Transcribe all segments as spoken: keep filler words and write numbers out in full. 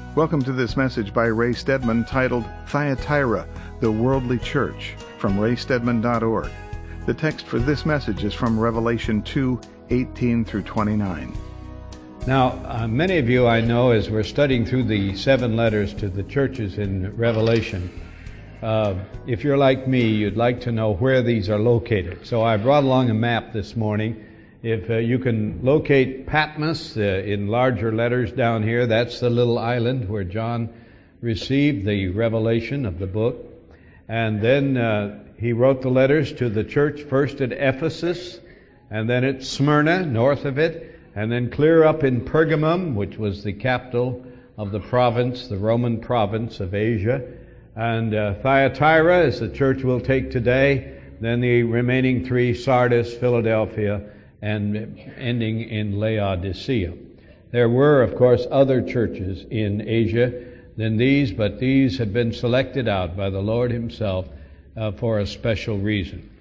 Welcome to this message by Ray Stedman titled Thyatira, the Worldly Church, from ray stedman dot org. The text for this message is from Revelation two, eighteen through twenty-nine. Now, uh, many of you I know, as we're studying through the seven letters to the churches in Revelation, uh, if you're like me, you'd like to know where these are located. So I brought along a map this morning. If uh, you can locate Patmos uh, in larger letters down here, that's the little island where John received the revelation of the book. And then uh, he wrote the letters to the church first at Ephesus, and then at Smyrna, north of it, and then clear up in Pergamum, which was the capital of the province, the Roman province of Asia. And uh, Thyatira is the church we'll take today. Then the remaining three, Sardis, Philadelphia, and ending in Laodicea. There were, of course, other churches in Asia than these, but these had been selected out by the Lord Himself uh, for a special reason.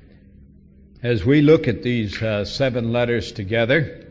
As we look at these uh, seven letters together,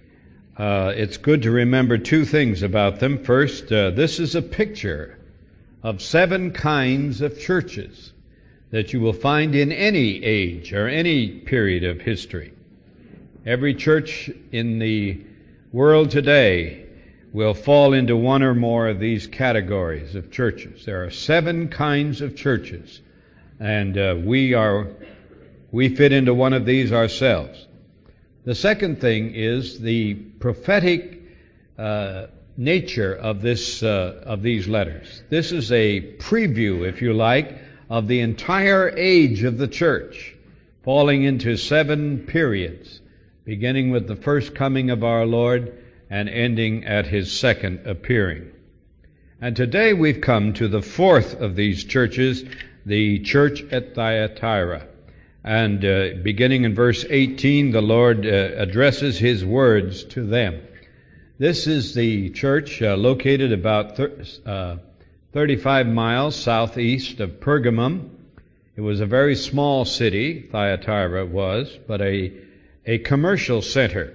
uh, it's good to remember two things about them. First, uh, this is a picture of seven kinds of churches that you will find in any age or any period of history. Every church in the world today will fall into one or more of these categories of churches. There are seven kinds of churches, and uh, we are we fit into one of these ourselves. The second thing is the prophetic uh, nature of this uh, of these letters. This is a preview, if you like, of the entire age of the church, falling into seven periods, beginning with the first coming of our Lord and ending at His second appearing. And today we've come to the fourth of these churches, the church at Thyatira. And uh, beginning in verse eighteen, the Lord uh, addresses His words to them. This is the church uh, located about thir- uh, thirty-five miles southeast of Pergamum. It was a very small city, Thyatira was, but a a commercial center.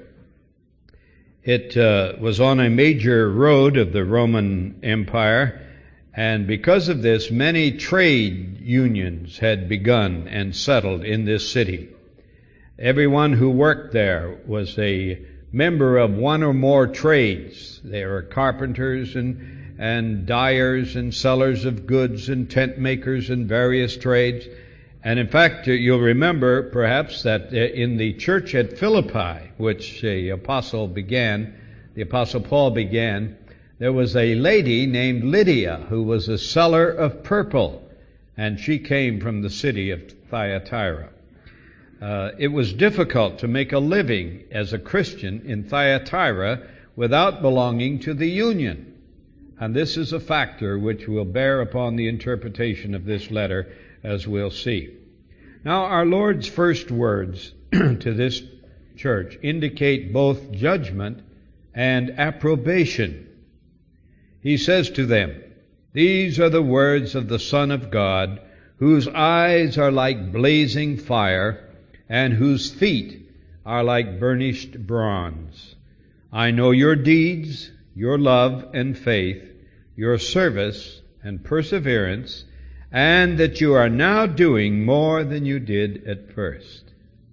It uh, was on a major road of the Roman Empire, and because of this, many trade unions had begun and settled in this city. Everyone who worked there was a member of one or more trades. They were carpenters and, and dyers and sellers of goods and tent makers and various trades. And in fact, you'll remember perhaps that in the church at Philippi, which the apostle began, the apostle Paul began, there was a lady named Lydia who was a seller of purple, and she came from the city of Thyatira. Uh, it was difficult to make a living as a Christian in Thyatira without belonging to the union. And this is a factor which will bear upon the interpretation of this letter, as we'll see. Now, our Lord's first words to this church indicate both judgment and approbation. He says to them, "These are the words of the Son of God, whose eyes are like blazing fire, and whose feet are like burnished bronze. I know your deeds, your love and faith, your service and perseverance, and that you are now doing more than you did at first."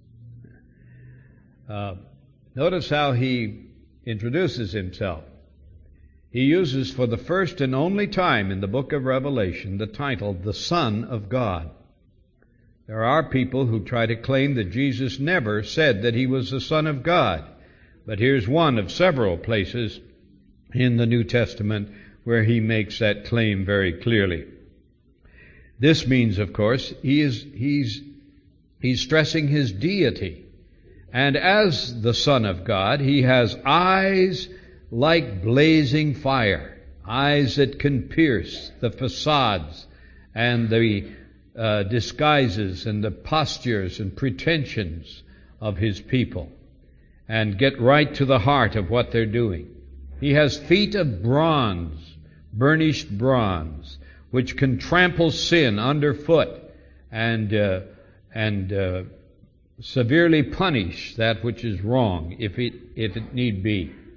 Uh, notice how he introduces himself. He uses for the first and only time in the book of Revelation the title, the Son of God. There are people who try to claim that Jesus never said that He was the Son of God. But here's one of several places in the New Testament where He makes that claim very clearly. This means, of course, he is he's he's stressing His deity. And as the Son of God, He has eyes like blazing fire, eyes that can pierce the facades and the uh, disguises and the postures and pretensions of His people, and get right to the heart of what they're doing. He has feet of bronze, burnished bronze, which can trample sin underfoot and uh, and uh, severely punish that which is wrong, if it if it need be.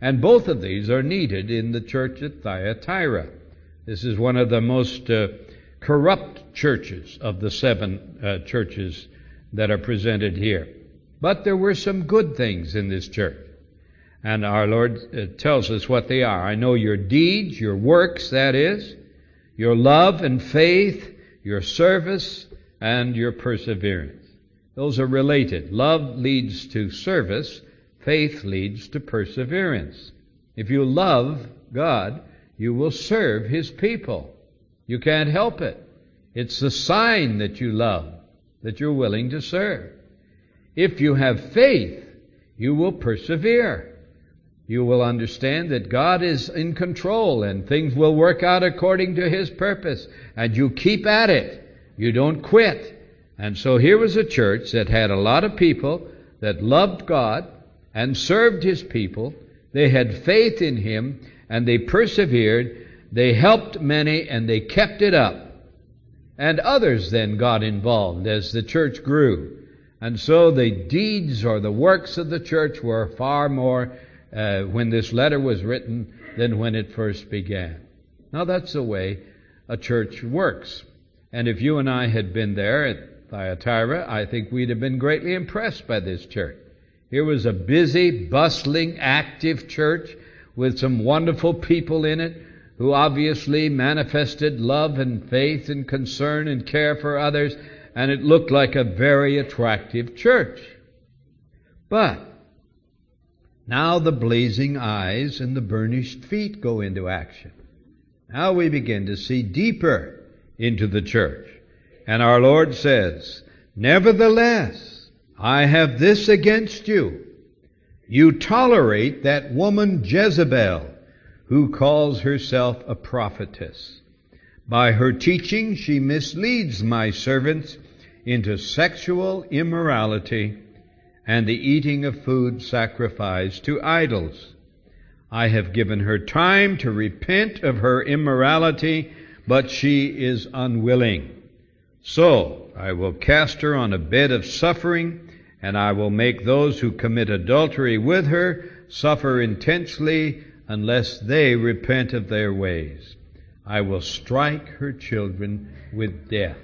And both of these are needed in the church at Thyatira. This is one of the most uh, corrupt churches of the seven uh, churches that are presented here. But there were some good things in this church. And our Lord uh, tells us what they are. I know your deeds, your works, that is, your love and faith, your service, and your perseverance. Those are related. Love leads to service. Faith leads to perseverance. If you love God, you will serve His people. You can't help it. It's the sign that you love, that you're willing to serve. If you have faith, you will persevere. You will understand that God is in control and things will work out according to His purpose. And you keep at it. You don't quit. And so here was a church that had a lot of people that loved God and served His people. They had faith in Him, and they persevered. They helped many, and they kept it up. And others then got involved as the church grew. And so the deeds or the works of the church were far more uh, when this letter was written than when it first began. Now that's the way a church works. And if you and I had been there at Thyatira, I think we'd have been greatly impressed by this church. Here was a busy, bustling, active church with some wonderful people in it who obviously manifested love and faith and concern and care for others, and it looked like a very attractive church. But now the blazing eyes and the burnished feet go into action. Now we begin to see deeper into the church. And our Lord says, "Nevertheless, I have this against you. You tolerate that woman Jezebel, who calls herself a prophetess. By her teaching she misleads my servants into sexual immorality and the eating of food sacrificed to idols. I have given her time to repent of her immorality, but she is unwilling. So I will cast her on a bed of suffering, and I will make those who commit adultery with her suffer intensely unless they repent of their ways. I will strike her children with death."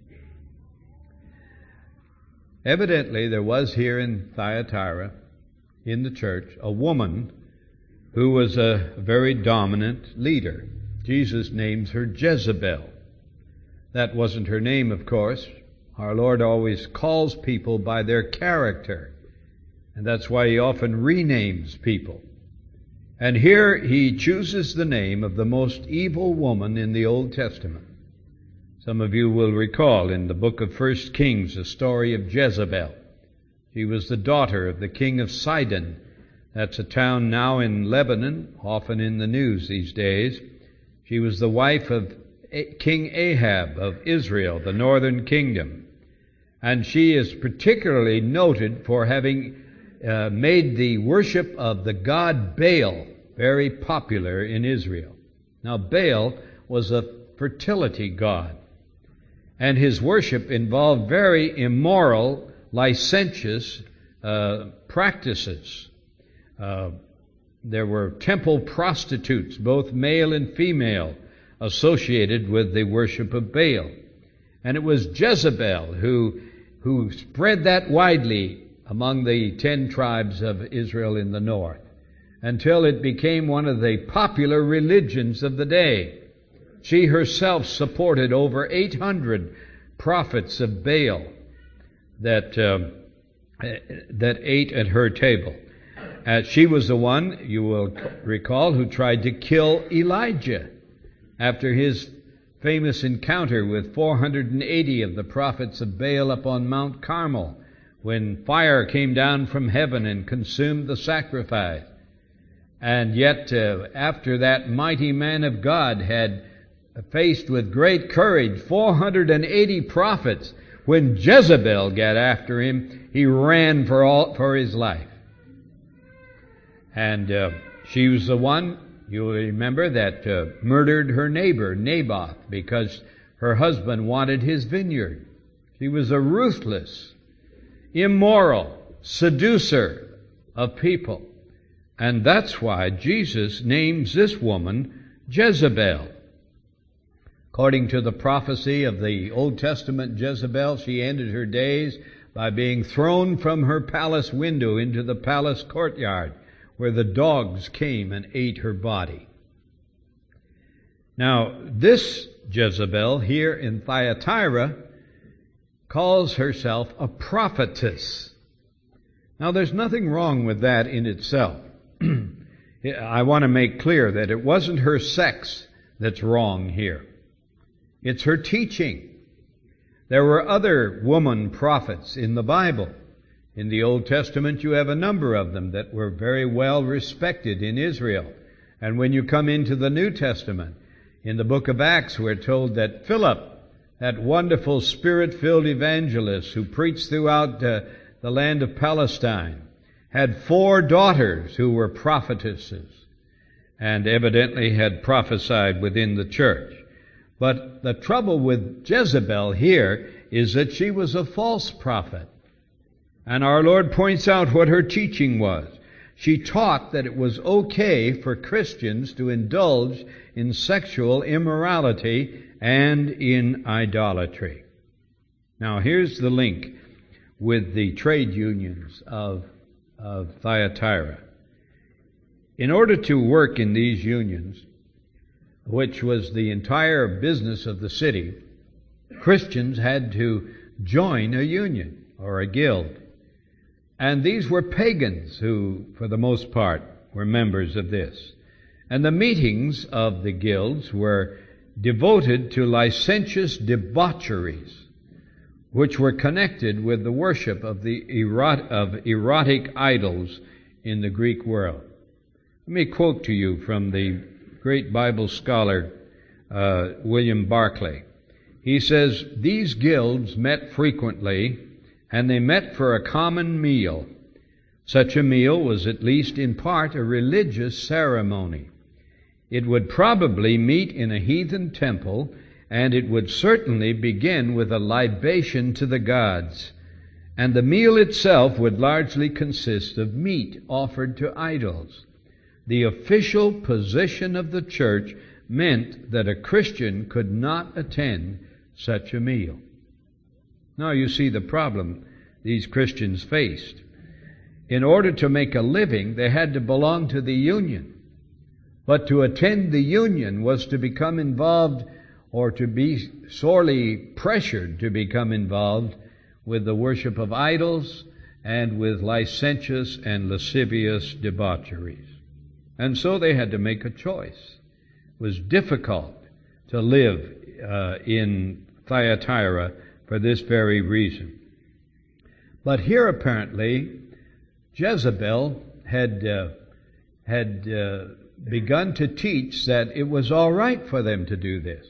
Evidently, there was here in Thyatira, in the church, a woman who was a very dominant leader. Jesus names her Jezebel. That wasn't her name, of course. Our Lord always calls people by their character, and that's why He often renames people. And here He chooses the name of the most evil woman in the Old Testament. Some of you will recall in the book of First Kings the story of Jezebel. She was the daughter of the king of Sidon. That's a town now in Lebanon, often in the news these days. She was the wife of King Ahab of Israel, the northern kingdom. And she is particularly noted for having uh, made the worship of the god Baal very popular in Israel. Now, Baal was a fertility god, and his worship involved very immoral, licentious uh, practices. Uh, there were temple prostitutes, both male and female, associated with the worship of Baal. And it was Jezebel who, who spread that widely among the ten tribes of Israel in the north, until it became one of the popular religions of the day. She herself supported over eight hundred prophets of Baal that, uh, that ate at her table. Uh, she was the one, you will recall, who tried to kill Elijah after his famous encounter with four hundred eighty of the prophets of Baal upon Mount Carmel, when fire came down from heaven and consumed the sacrifice. And yet, uh, after that mighty man of God had faced with great courage four hundred eighty prophets, when Jezebel got after him, he ran for all for his life. And uh, she was the one, you'll remember, that uh, murdered her neighbor, Naboth, because her husband wanted his vineyard. She was a ruthless, immoral seducer of people. And that's why Jesus names this woman Jezebel. According to the prophecy of the Old Testament Jezebel, she ended her days by being thrown from her palace window into the palace courtyard, where the dogs came and ate her body. Now, this Jezebel here in Thyatira calls herself a prophetess. Now, there's nothing wrong with that in itself. I want to make clear that it wasn't her sex that's wrong here. It's her teaching. There were other woman prophets in the Bible. In the Old Testament, you have a number of them that were very well respected in Israel. And when you come into the New Testament, in the book of Acts, we're told that Philip, that wonderful Spirit-filled evangelist who preached throughout uh, the land of Palestine, had four daughters who were prophetesses and evidently had prophesied within the church. But the trouble with Jezebel here is that she was a false prophet. And our Lord points out what her teaching was. She taught that it was okay for Christians to indulge in sexual immorality and in idolatry. Now here's the link with the trade unions of, of Thyatira. In order to work in these unions, which was the entire business of the city, Christians had to join a union or a guild. And these were pagans who, for the most part, were members of this. And the meetings of the guilds were devoted to licentious debaucheries, which were connected with the worship of the erot- of erotic idols in the Greek world. Let me quote to you from the great Bible scholar uh, William Barclay. He says, "These guilds met frequently, and they met for a common meal. Such a meal was at least in part a religious ceremony. It would probably meet in a heathen temple, and it would certainly begin with a libation to the gods. And the meal itself would largely consist of meat offered to idols. The official position of the church meant that a Christian could not attend such a meal." Now you see the problem these Christians faced. In order to make a living, they had to belong to the union. But to attend the union was to become involved, or to be sorely pressured to become involved with the worship of idols and with licentious and lascivious debaucheries. And so they had to make a choice. It was difficult to live uh, in Thyatira for this very reason. But here apparently Jezebel had uh, had uh, begun to teach that it was all right for them to do this,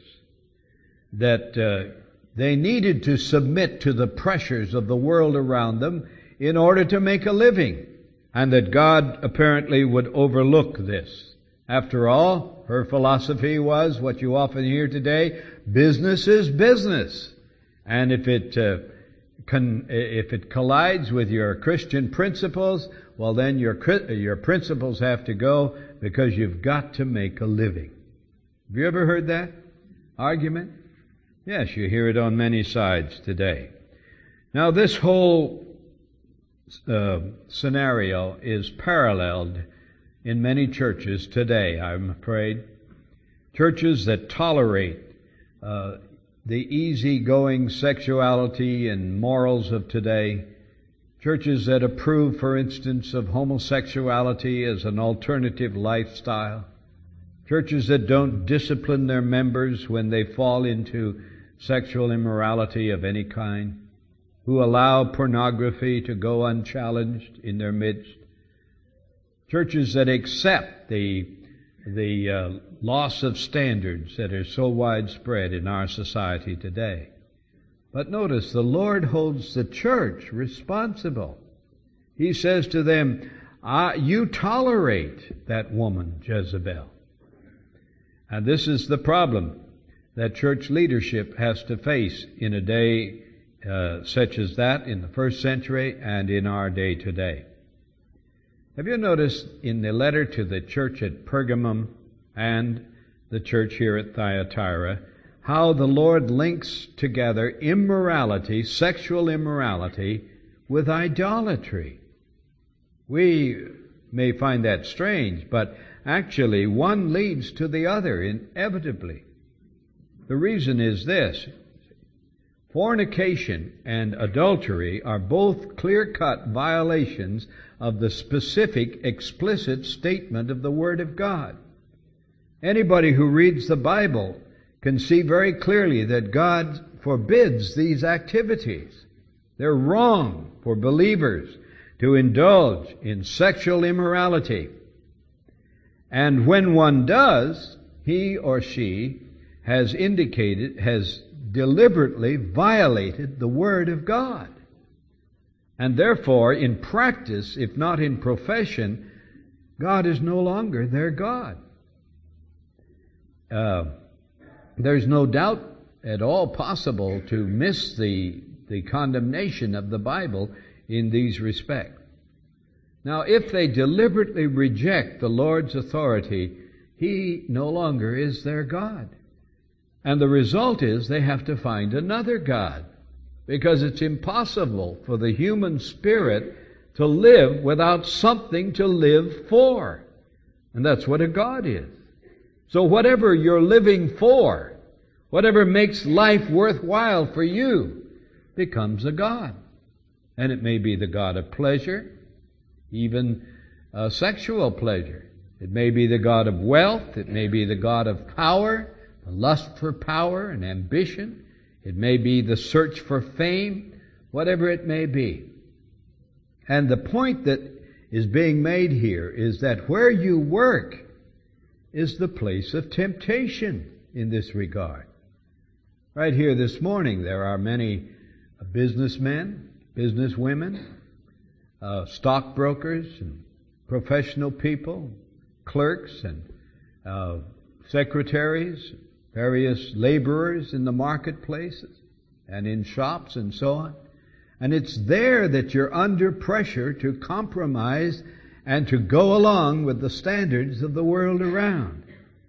that uh, they needed to submit to the pressures of the world around them in order to make a living, and that God apparently would overlook this. After all, her philosophy was what you often hear today: business is business. And if it uh, con- if it collides with your Christian principles, well then your your principles have to go, because you've got to make a living. Have you ever heard that argument? Yes, you hear it on many sides today. Now this whole uh, scenario is paralleled in many churches today, I'm afraid. Churches that tolerate uh, the easygoing sexuality and morals of today. Churches that approve, for instance, of homosexuality as an alternative lifestyle. Churches that don't discipline their members when they fall into sexual immorality of any kind. Who allow pornography to go unchallenged in their midst. Churches that accept the the uh, loss of standards that are so widespread in our society today. But notice, the Lord holds the church responsible. He says to them, ah, you tolerate that woman, Jezebel. And this is the problem that church leadership has to face in a day uh, such as that in the first century and in our day today. Have you noticed in the letter to the church at Pergamum and the church here at Thyatira how the Lord links together immorality, sexual immorality, with idolatry? We may find that strange, but actually one leads to the other inevitably. The reason is this: fornication and adultery are both clear-cut violations of the specific, explicit statement of the Word of God. Anybody who reads the Bible can see very clearly that God forbids these activities. They're wrong for believers to indulge in sexual immorality. And when one does, he or she has indicated, has deliberately violated the Word of God. And therefore, in practice, if not in profession, God is no longer their God. Uh, there's no doubt at all possible to miss the, the condemnation of the Bible in these respects. Now, if they deliberately reject the Lord's authority, He no longer is their God. And the result is they have to find another God, because it's impossible for the human spirit to live without something to live for. And that's what a God is. So whatever you're living for, whatever makes life worthwhile for you, becomes a God. And it may be the God of pleasure, even uh, sexual pleasure. It may be the God of wealth. It may be the God of power, the lust for power and ambition. It may be the search for fame, whatever it may be. And the point that is being made here is that where you work is the place of temptation in this regard. Right here this morning, there are many businessmen, businesswomen, uh, stockbrokers, and professional people, clerks, and uh, secretaries, various laborers in the marketplaces and in shops and so on. And it's there that you're under pressure to compromise and to go along with the standards of the world around.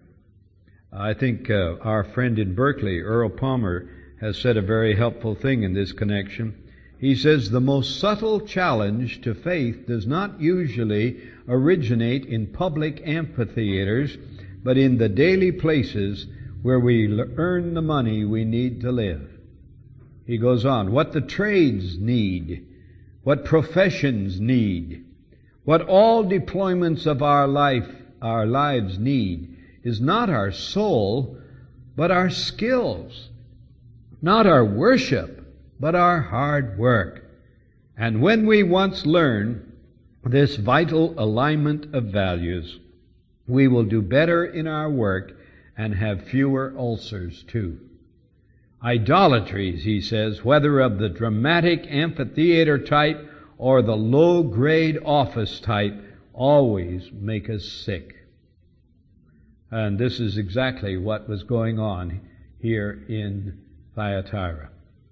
I think uh, our friend in Berkeley, Earl Palmer, has said a very helpful thing in this connection. He says, the most subtle challenge to faith does not usually originate in public amphitheaters, but in the daily places where we earn the money we need to live. He goes on, what the trades need, what professions need, what all deployments of our life, our lives need, is not our soul, but our skills, not our worship, but our hard work. And when we once learn this vital alignment of values, we will do better in our work and have fewer ulcers too. Idolatries, he says, whether of the dramatic amphitheater type or the low-grade office type, always make us sick. And this is exactly what was going on here in Thyatira.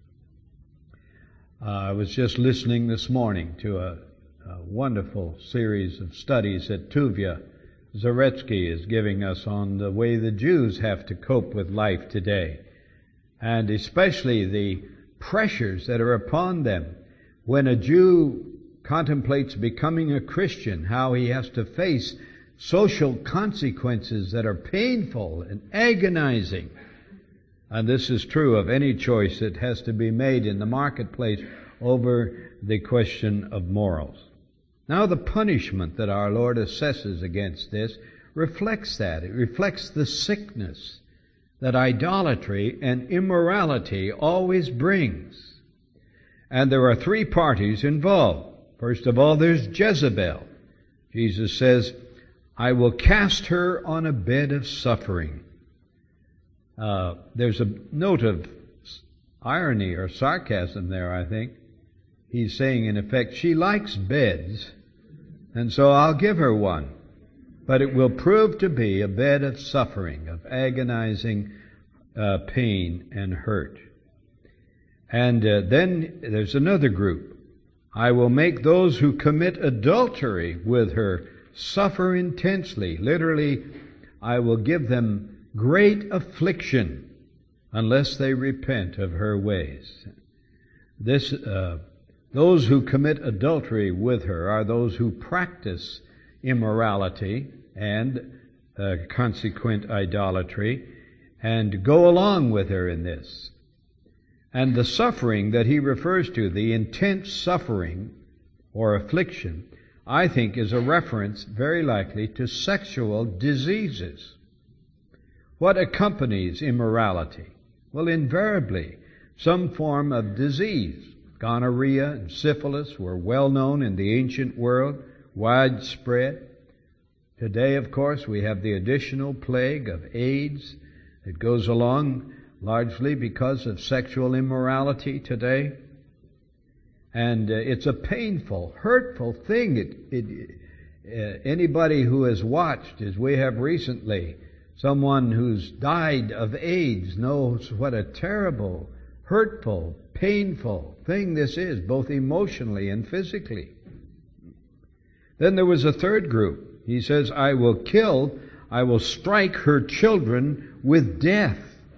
Uh, I was just listening this morning to a, a wonderful series of studies that Tuvia Zaretsky is giving us on the way the Jews have to cope with life today, and especially the pressures that are upon them. When a Jew contemplates becoming a Christian, how he has to face social consequences that are painful and agonizing. And this is true of any choice that has to be made in the marketplace over the question of morals. Now, the punishment that our Lord assesses against this reflects that. It reflects the sickness that idolatry and immorality always brings. And there are three parties involved. First of all, there's Jezebel. Jesus says, I will cast her on a bed of suffering. Uh, there's a note of irony or sarcasm there, I think. He's saying, in effect, she likes beds, and so I'll give her one. But it will prove to be a bed of suffering, of agonizing uh, pain and hurt. And uh, then there's another group. I will make those who commit adultery with her suffer intensely. Literally, I will give them great affliction unless they repent of her ways. This, uh, those who commit adultery with her are those who practice immorality and uh, consequent idolatry and go along with her in this. And the suffering that he refers to, the intense suffering or affliction, I think is a reference very likely to sexual diseases. What accompanies immorality? Well, invariably, some form of disease. Gonorrhea and syphilis were well known in the ancient world, widespread. Today, of course, we have the additional plague of AIDS that goes along largely because of sexual immorality today. And uh, it's a painful, hurtful thing. It, it, uh, anybody who has watched, as we have recently, someone who's died of AIDS knows what a terrible, hurtful, painful thing this is, both emotionally and physically. Then there was a third group. He says, I will kill, I will strike her children with death.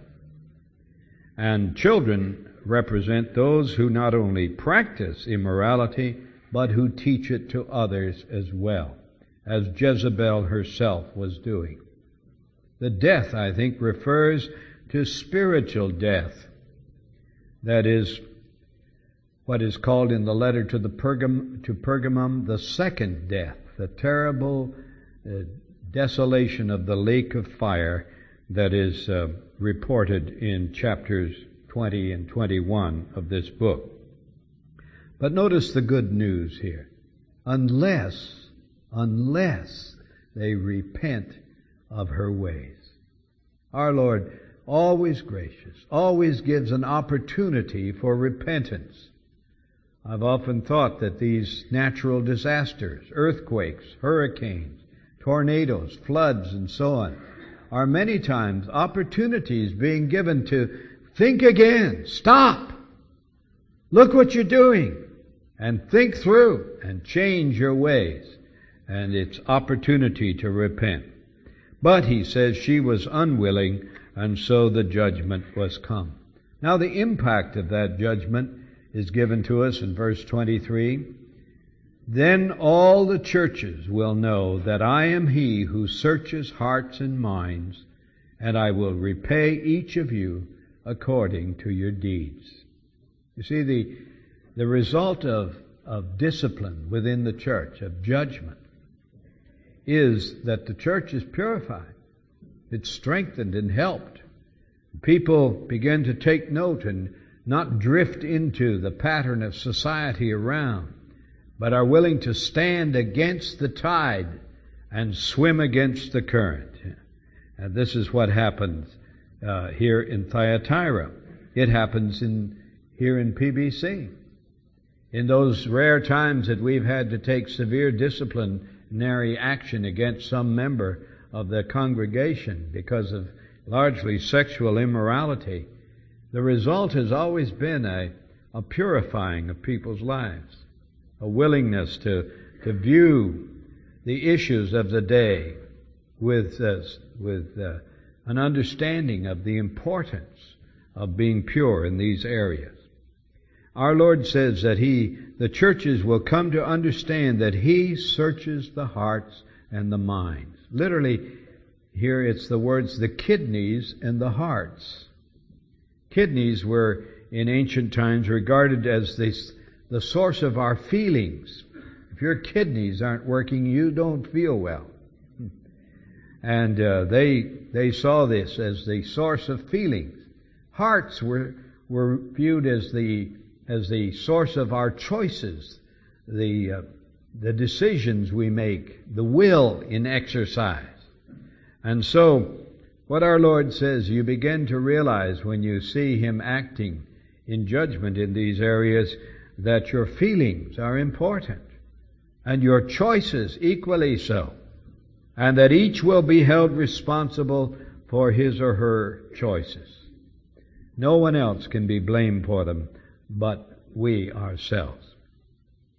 And children represent those who not only practice immorality, but who teach it to others as well, as Jezebel herself was doing. The death, I think, refers to spiritual death. That is what is called in the letter to the Pergam, to Pergamum the second death, the terrible uh, desolation of the lake of fire that is uh, reported in chapters twenty and twenty-one of this book. But notice the good news here. Unless, unless they repent of her ways. Our Lord, always gracious, always gives an opportunity for repentance. I've often thought that these natural disasters, earthquakes, hurricanes, tornadoes, floods, and so on, are many times opportunities being given to think again, stop, look what you're doing, and think through and change your ways. And it's opportunity to repent. But, he says, she was unwilling, and so the judgment was come. Now the impact of that judgment is given to us in verse twenty-three. Then all the churches will know that I am he who searches hearts and minds, and I will repay each of you according to your deeds. You see, the, the result of, of discipline within the church, of judgment, is that the church is purified. It's strengthened and helped. People begin to take note and not drift into the pattern of society around, but are willing to stand against the tide and swim against the current. And this is what happens uh, here in Thyatira. It happens in here in P B C. In those rare times that we've had to take severe disciplinary action against some member of the congregation because of largely sexual immorality, the result has always been a, a purifying of people's lives, a willingness to, to view the issues of the day with, uh, with uh, an understanding of the importance of being pure in these areas. Our Lord says that He, the churches will come to understand that He searches the hearts and the minds. Literally, here it's the words, the kidneys and the hearts. Kidneys were in ancient times regarded as the, the source of our feelings. If your kidneys aren't working, you don't feel well. And uh, they they saw this as the source of feelings. Hearts were were viewed as the as the source of our choices, the uh, the decisions we make, the will in exercise. And so, what our Lord says, you begin to realize when you see Him acting in judgment in these areas, that your feelings are important, and your choices equally so, and that each will be held responsible for his or her choices. No one else can be blamed for them but we ourselves.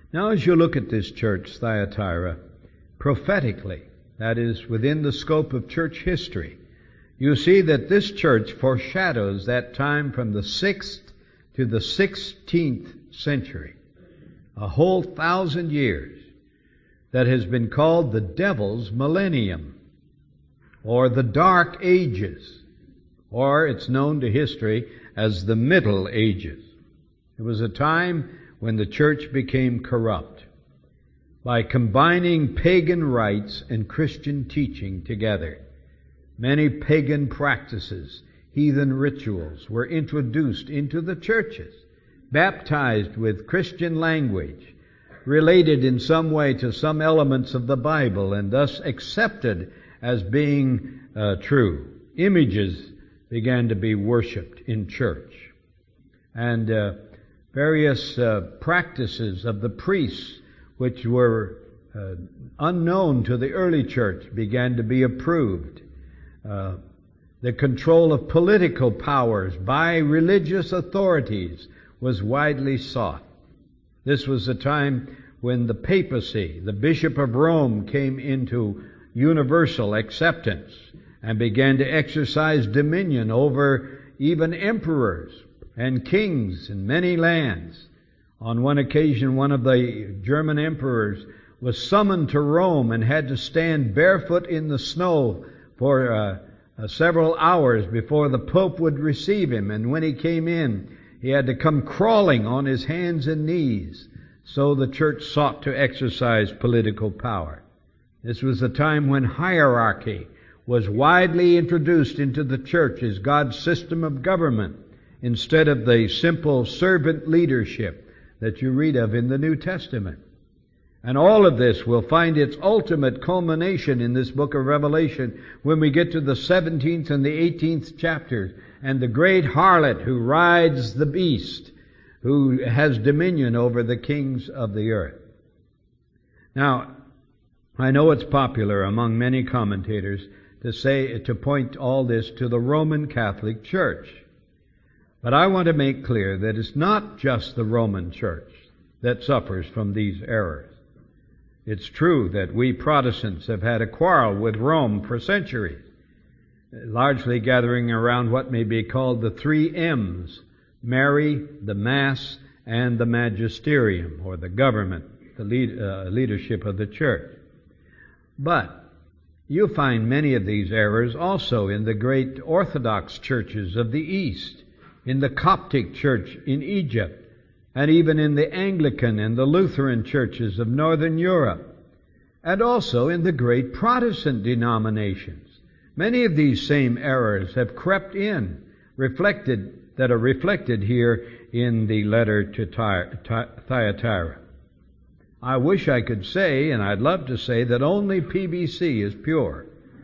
Now, as you look at this church, Thyatira, prophetically, that is, within the scope of church history, you see that this church foreshadows that time from the sixth to the sixteenth century, a whole thousand years, that has been called the devil's millennium, or the Dark Ages, or it's known to history as the Middle Ages. It was a time when the church became corrupt by combining pagan rites and Christian teaching together. Many pagan practices, heathen rituals were introduced into the churches, baptized with Christian language, related in some way to some elements of the Bible, and thus accepted as being uh, true. Images began to be worshipped in church. And uh, various uh, practices of the priests, which were uh, unknown to the early church, began to be approved. Uh, the control of political powers by religious authorities was widely sought. This was a time when the papacy, the Bishop of Rome, came into universal acceptance and began to exercise dominion over even emperors and kings in many lands. On one occasion, one of the German emperors was summoned to Rome and had to stand barefoot in the snow for uh, uh, several hours before the Pope would receive him. And when he came in, he had to come crawling on his hands and knees. So the church sought to exercise political power. This was a time when hierarchy was widely introduced into the church as God's system of government, instead of the simple servant leadership that you read of in the New Testament. And all of this will find its ultimate culmination in this book of Revelation when we get to the seventeenth and the eighteenth chapters, and the great harlot who rides the beast, who has dominion over the kings of the earth. Now, I know it's popular among many commentators to say, to point all this to the Roman Catholic Church. But I want to make clear that it's not just the Roman Church that suffers from these errors. It's true that we Protestants have had a quarrel with Rome for centuries, largely gathering around what may be called the three M's: Mary, the Mass, and the Magisterium, or the government, the lead, uh, leadership of the church. But you find many of these errors also in the great Orthodox churches of the East, in the Coptic Church in Egypt, and even in the Anglican and the Lutheran churches of Northern Europe, and also in the great Protestant denominations. Many of these same errors have crept in, reflected, that are reflected here in the letter to Thyatira. I wish I could say, and I'd love to say, that only P B C is pure.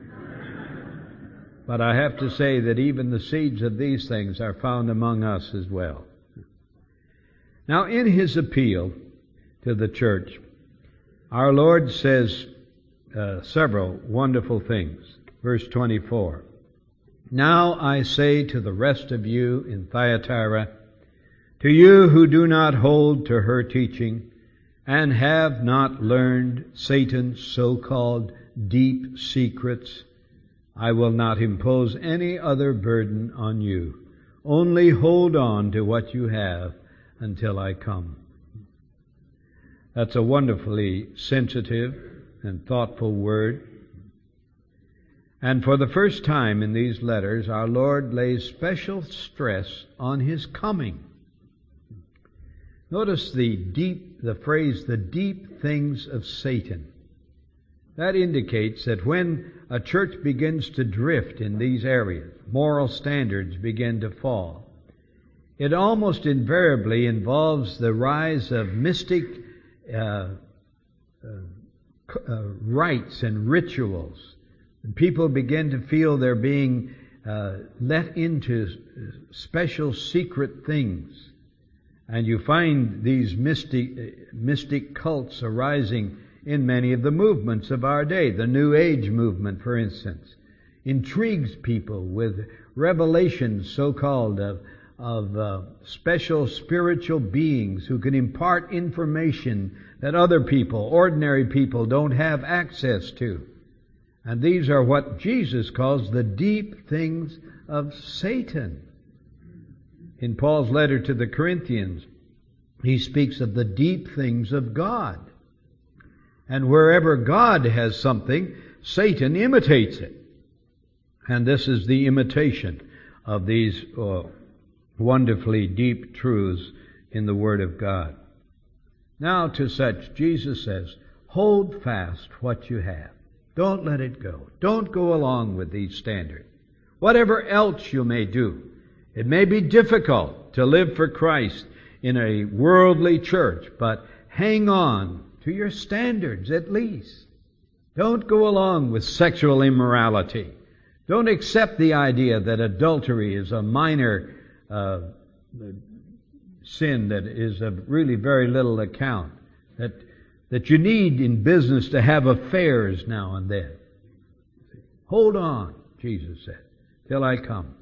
But I have to say that even the seeds of these things are found among us as well. Now, in his appeal to the church, our Lord says uh, several wonderful things. Verse twenty-four. Now I say to the rest of you in Thyatira, to you who do not hold to her teaching, and have not learned Satan's so-called deep secrets, I will not impose any other burden on you. Only hold on to what you have until I come. That's a wonderfully sensitive and thoughtful word. And for the first time in these letters, our Lord lays special stress on His coming. Notice the deep, the phrase, the deep things of Satan. That indicates that when a church begins to drift in these areas, moral standards begin to fall. It almost invariably involves the rise of mystic uh, uh, uh, rites and rituals. And people begin to feel they're being uh, let into special secret things. And you find these mystic, mystic cults arising in many of the movements of our day. The New Age movement, for instance, intrigues people with revelations, so-called, of, of uh, special spiritual beings who can impart information that other people, ordinary people, don't have access to. And these are what Jesus calls the deep things of Satan. In Paul's letter to the Corinthians, he speaks of the deep things of God. And wherever God has something, Satan imitates it. And this is the imitation of these uh, wonderfully deep truths in the Word of God. Now to such, Jesus says, hold fast what you have. Don't let it go. Don't go along with these standards. Whatever else you may do, it may be difficult to live for Christ in a worldly church, but hang on to your standards at least. Don't go along with sexual immorality. Don't accept the idea that adultery is a minor uh, sin that is of really very little account, that that you need in business to have affairs now and then. Hold on, Jesus said, till I come.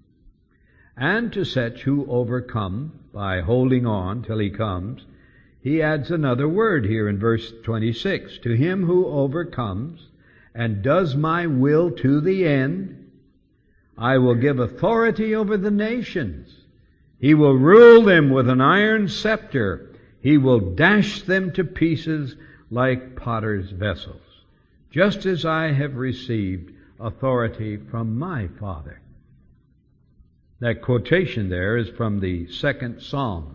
And to such who overcome by holding on till He comes, He adds another word here in verse twenty-six. To him who overcomes and does my will to the end, I will give authority over the nations. He will rule them with an iron scepter. He will dash them to pieces like potter's vessels, just as I have received authority from my Father. That quotation there is from the second Psalm.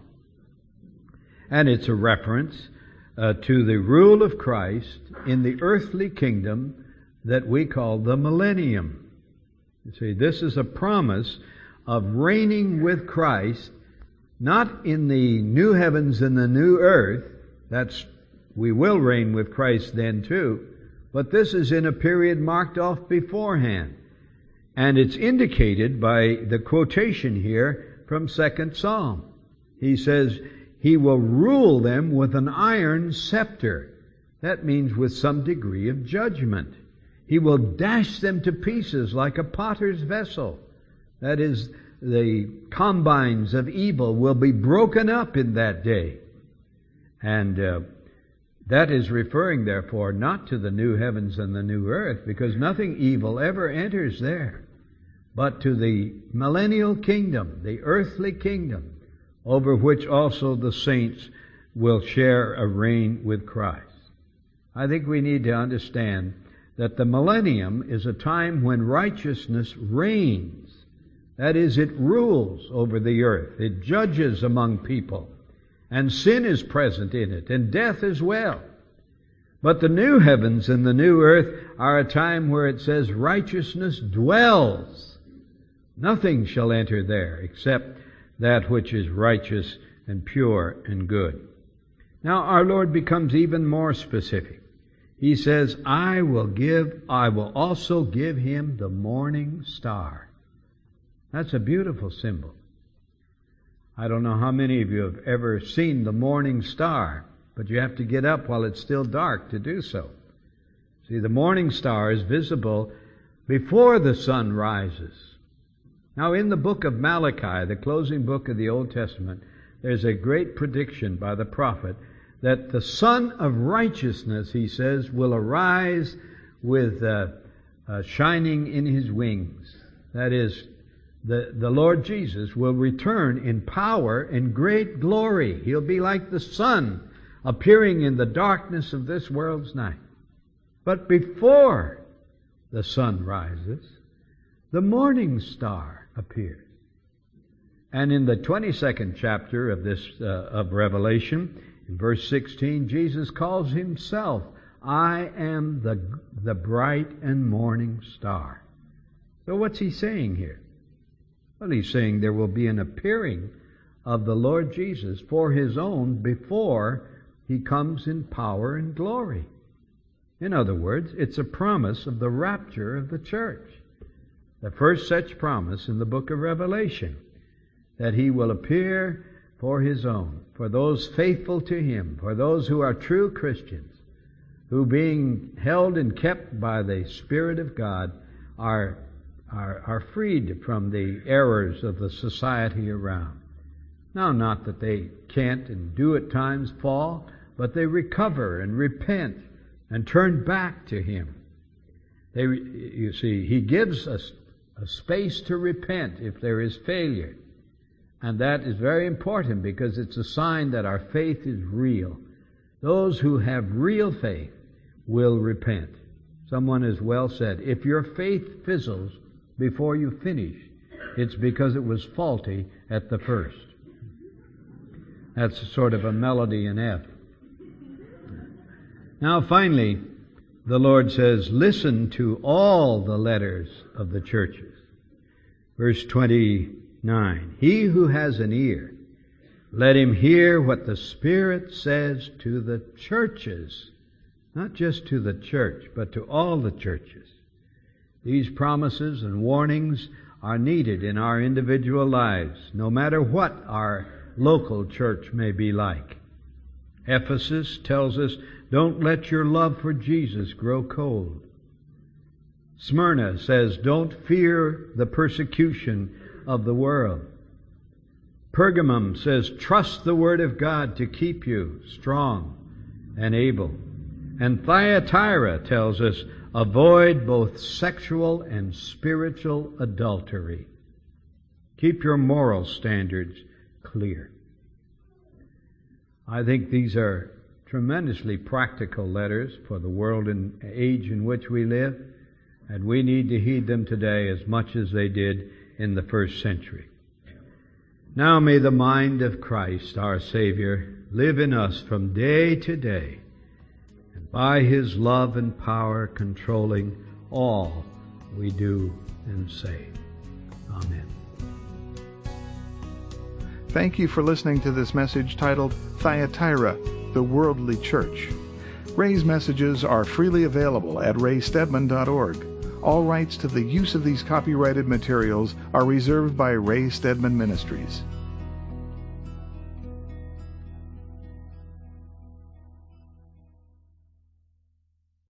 And it's a reference uh, to the rule of Christ in the earthly kingdom that we call the millennium. You see, this is a promise of reigning with Christ, not in the new heavens and the new earth. That's, we will reign with Christ then too. But this is in a period marked off beforehand. And it's indicated by the quotation here from second Psalm. He says, He will rule them with an iron scepter. That means with some degree of judgment. He will dash them to pieces like a potter's vessel. That is, the combines of evil will be broken up in that day. And uh, that is referring, therefore, not to the new heavens and the new earth, because nothing evil ever enters there, but to the millennial kingdom, the earthly kingdom, over which also the saints will share a reign with Christ. I think we need to understand that the millennium is a time when righteousness reigns. That is, it rules over the earth. It judges among people. And sin is present in it, and death as well. But the new heavens and the new earth are a time where it says righteousness dwells. Nothing shall enter there except that which is righteous and pure and good. Now our Lord becomes even more specific. He says, I will give, I will also give him the morning star. That's a beautiful symbol. I don't know how many of you have ever seen the morning star, but you have to get up while it's still dark to do so. See, the morning star is visible before the sun rises. Now, in the book of Malachi, the closing book of the Old Testament, there's a great prediction by the prophet that the Son of Righteousness, he says, will arise with uh, uh, shining in his wings. That is, the, the Lord Jesus will return in power and great glory. He'll be like the sun appearing in the darkness of this world's night. But before the sun rises, the morning star appears. And in the twenty-second chapter of this uh, of Revelation, in verse sixteen, Jesus calls himself, I am the, the bright and morning star. So what's he saying here? Well, he's saying there will be an appearing of the Lord Jesus for his own before he comes in power and glory. In other words, it's a promise of the rapture of the church. The first such promise in the book of Revelation, that he will appear for his own, for those faithful to him, for those who are true Christians, who being held and kept by the Spirit of God are are, are freed from the errors of the society around. Now, not that they can't and do at times fall, but they recover and repent and turn back to Him. They, you see, He gives us a space to repent if there is failure. And that is very important because it's a sign that our faith is real. Those who have real faith will repent. Someone has well said, if your faith fizzles before you finish, it's because it was faulty at the first. That's sort of a melody in F. Now finally, the Lord says, listen to all the letters of the churches. Verse twenty-nine, he who has an ear, let him hear what the Spirit says to the churches. Not just to the church, but to all the churches. These promises and warnings are needed in our individual lives, no matter what our local church may be like. Ephesus tells us, don't let your love for Jesus grow cold. Smyrna says, don't fear the persecution of the world. Pergamum says, trust the Word of God to keep you strong and able. And Thyatira tells us, avoid both sexual and spiritual adultery. Keep your moral standards clear. I think these are tremendously practical letters for the world and age in which we live, and we need to heed them today as much as they did in the first century. Now may the mind of Christ, our Savior, live in us from day to day, and by His love and power controlling all we do and say. Amen. Thank you for listening to this message titled Thyatira, the Worldly Church. Ray's messages are freely available at ray stedman dot org. All rights to the use of these copyrighted materials are reserved by Ray Stedman Ministries.